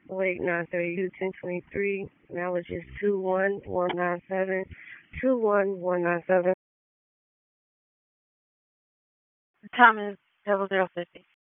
Wait, 932, 1023. Mileage is 21197. 21197. Time is 0050.